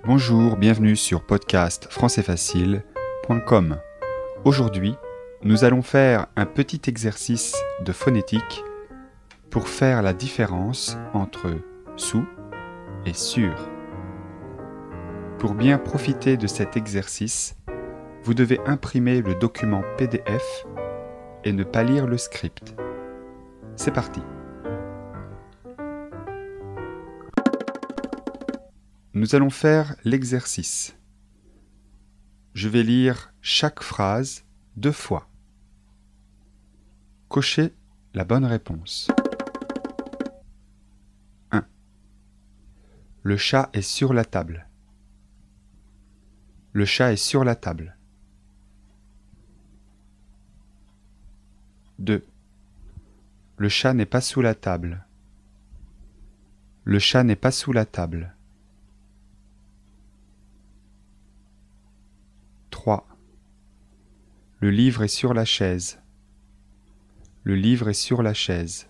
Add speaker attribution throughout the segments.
Speaker 1: Bonjour, bienvenue sur podcastfrancaisfacile.com. Aujourd'hui, nous allons faire un petit exercice de phonétique pour faire la différence entre sous et sur. Pour bien profiter de cet exercice, vous devez imprimer le document PDF et ne pas lire le script. C'est parti. Nous allons faire l'exercice. Je vais lire chaque phrase 2 fois. Cochez la bonne réponse. 1. Le chat est sur la table. Le chat est sur la table. 2. Le chat n'est pas sous la table. Le chat n'est pas sous la table. 3. Le livre est sur la chaise. Le livre est sur la chaise.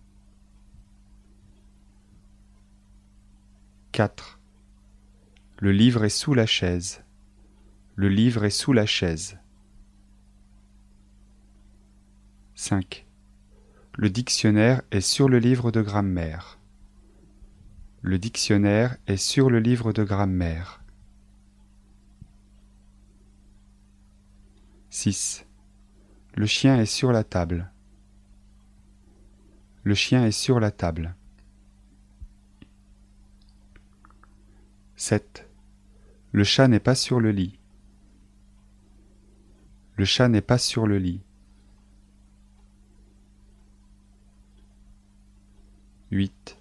Speaker 1: 4. Le livre est sous la chaise. Le livre est sous la chaise. 5. Le dictionnaire est sur le livre de grammaire. Le dictionnaire est sur le livre de grammaire. 6. Le chien est sur la table. Le chien est sur la table. 7. Le chat n'est pas sur le lit. Le chat n'est pas sur le lit. 8.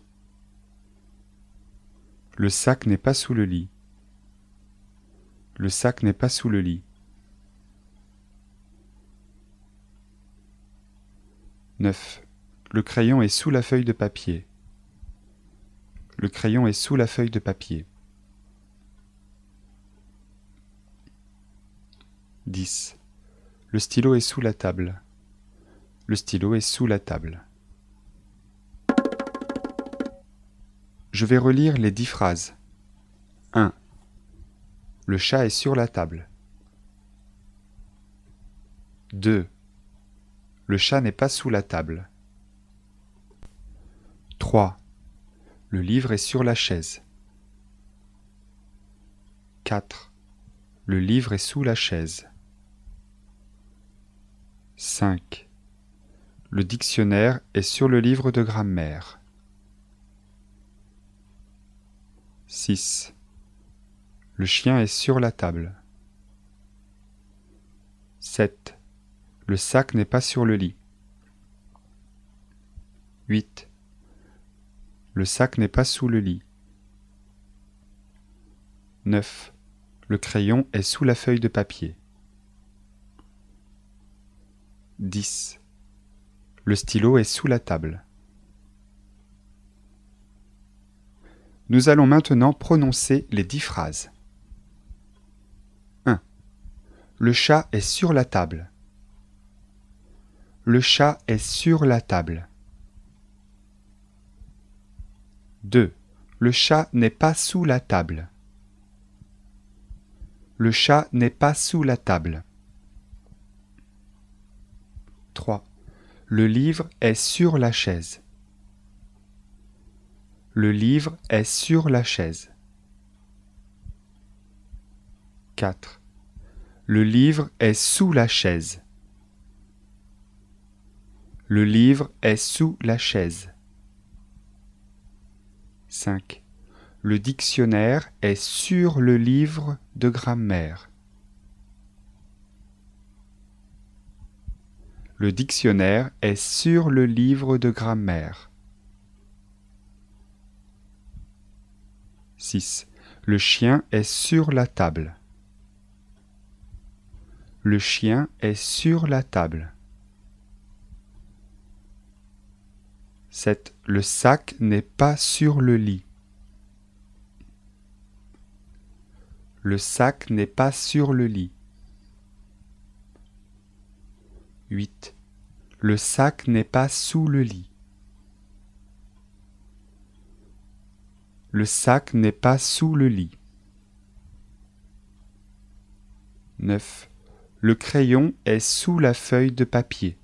Speaker 1: Le sac n'est pas sous le lit. Le sac n'est pas sous le lit. 9. Le crayon est sous la feuille de papier. Le crayon est sous la feuille de papier. 10. Le stylo est sous la table. Le stylo est sous la table. Je vais relire les 10 phrases. 1. Le chat est sur la table. 2. Le chat n'est pas sous la table. 3. Le livre est sur la chaise. 4. Le livre est sous la chaise. 5. Le dictionnaire est sur le livre de grammaire. 6. Le chien est sur la table. 7. Le sac n'est pas sur le lit. 8. Le sac n'est pas sous le lit. 9. Le crayon est sous la feuille de papier. 10. Le stylo est sous la table. Nous allons maintenant prononcer les 10 phrases. 1. Le chat est sur la table. Le chat est sur la table. 2. Le chat n'est pas sous la table. Le chat n'est pas sous la table. 3. Le livre est sur la chaise. Le livre est sur la chaise. 4. Le livre est sous la chaise. Le livre est sous la chaise. 5. Le dictionnaire est sur le livre de grammaire. Le dictionnaire est sur le livre de grammaire. 6. Le chien est sur la table. Le chien est sur la table. 7. Le sac n'est pas sur le lit. Le sac n'est pas sur le lit. 8. Le sac n'est pas sous le lit. Le sac n'est pas sous le lit. 9. Le crayon est sous la feuille de papier.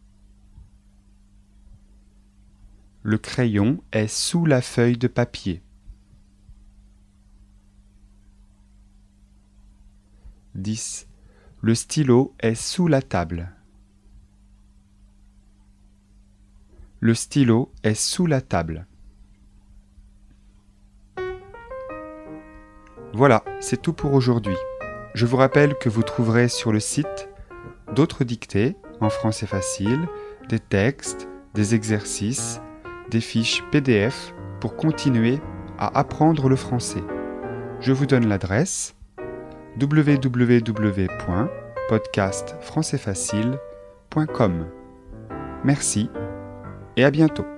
Speaker 1: Le crayon est sous la feuille de papier. 10. Le stylo est sous la table. Le stylo est sous la table. Voilà, c'est tout pour aujourd'hui. Je vous rappelle que vous trouverez sur le site d'autres dictées en français facile, des textes, des exercices, des fiches PDF pour continuer à apprendre le français. Je vous donne l'adresse www.podcastfrançaisfacile.com. Merci et à bientôt.